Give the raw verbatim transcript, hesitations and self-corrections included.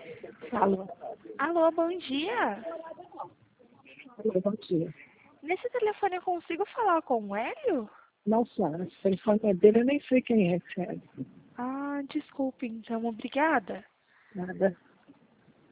Alô? Alô, bom dia. Alô, bom dia. Nesse telefone eu consigo falar com o Hélio? Não, senhora, esse telefone é dele, eu nem sei quem é, sério. Ah, desculpe então, obrigada. Nada.